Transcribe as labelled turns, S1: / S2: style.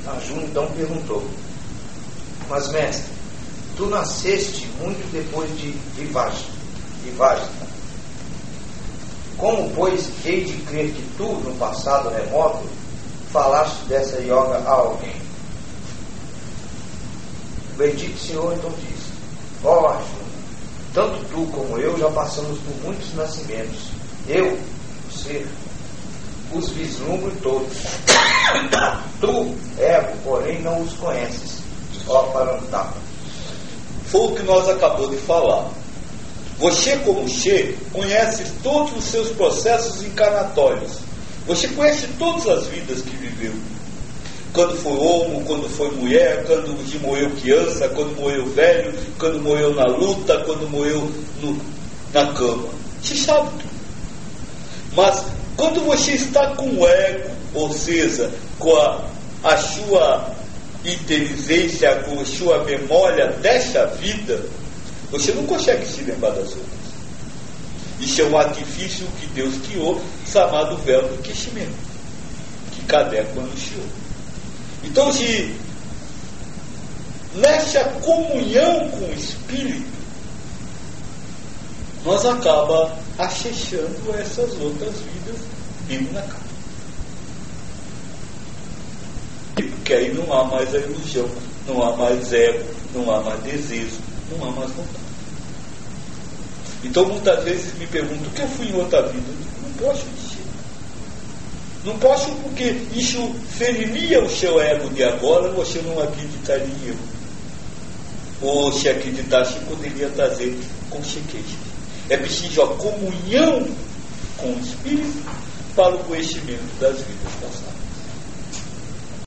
S1: Arjuna então perguntou: mas mestre, tu nasceste muito depois de Vivajta. Como, pois, hei de crer que tu, no passado remoto, falaste dessa yoga a alguém? O bendito Senhor então disse: ó Arjuna, tanto tu como eu já passamos por muitos nascimentos. Eu, o ser, os vislumbro todos. Tu, ego, porém, não os conheces, ó Parantapa.
S2: Foi o que nós acabamos de falar. Você, como ser, conhece todos os seus processos encarnatórios. Você conhece todas as vidas que viveu. Quando foi homo, quando foi mulher, quando morreu criança, quando morreu velho, quando morreu na luta, quando morreu na cama. Você sabe tudo. Mas quando você está com o ego, ou seja, com a sua inteligência, com a sua memória dessa vida, você não consegue se lembrar das outras. Isso é um artifício que Deus criou, chamado véu do aquecimento, que Kardec anunciou. Então, se nessa comunhão com o Espírito, nós acaba acessando essas outras vidas vindo na casa. Porque aí não há mais a ilusão, não há mais ego, não há mais desejo, não há mais vontade. Então muitas vezes me perguntam: o que eu fui em outra vida? Eu digo: não posso dizer. Não posso, porque isso feriria o seu ego de agora, você não acreditaria em eu. Ou se acreditasse, poderia trazer consequências. É preciso a comunhão com o Espírito para o conhecimento das vidas passadas.